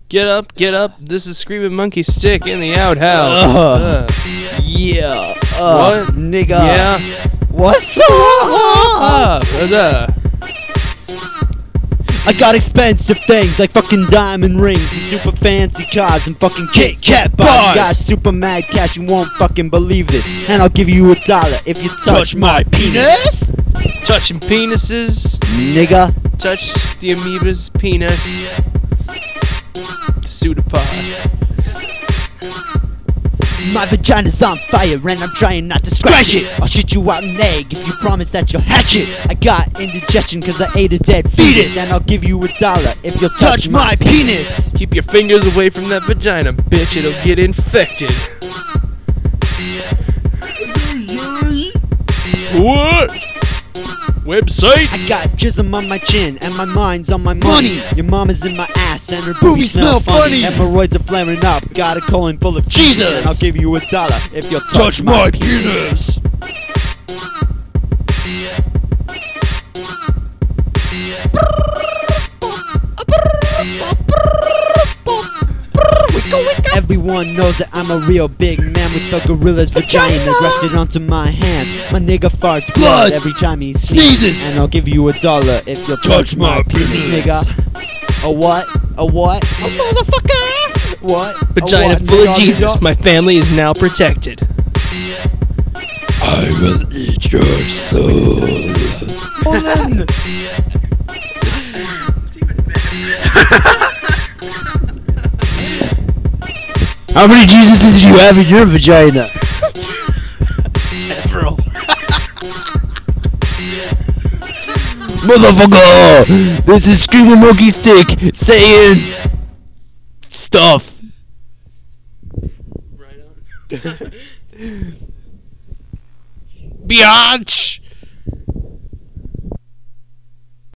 Get up. This is Screaming Monkey Stick in the outhouse. Yeah. What? Nigga. Yeah. What's up? I got expensive things like fucking diamond rings and super fancy cars and fucking Kit Kat bars. Got super mad cash, you won't fucking believe this. And I'll give you $1 if you touch my penis. Touching penises. Nigga. Touch the amoeba's penis. Pseudopod. My vagina's on fire and I'm trying not to scratch it. I'll shit you out an egg if you promise that you'll hatch it. I got indigestion cause I ate a dead fetus. And I'll give you $1 if you'll touch my penis. Keep your fingers away from that vagina, bitch. It'll get infected. What? Website? I got jism on my chin and my mind's on my money. Your mama's in my ass and her boobies smell funny. Hemorrhoids are flaring up, got a colon full of Jesus. And I'll give you $1 if you'll touch my penis. Everyone knows that I'm a real big man with a gorilla's vagina grafted onto my hand. My nigga farts blood every time he sneezes. And I'll give you $1 if you'll touch my penis, nigga. A what? A what? A motherfucker! What? Vagina full of Jesus. My family is now protected. I will eat your soul. Well then. How many Jesuses did you have in your vagina? Several. Motherfucker! This is Screaming Monkey Stick saying stuff. Right on. Biatch!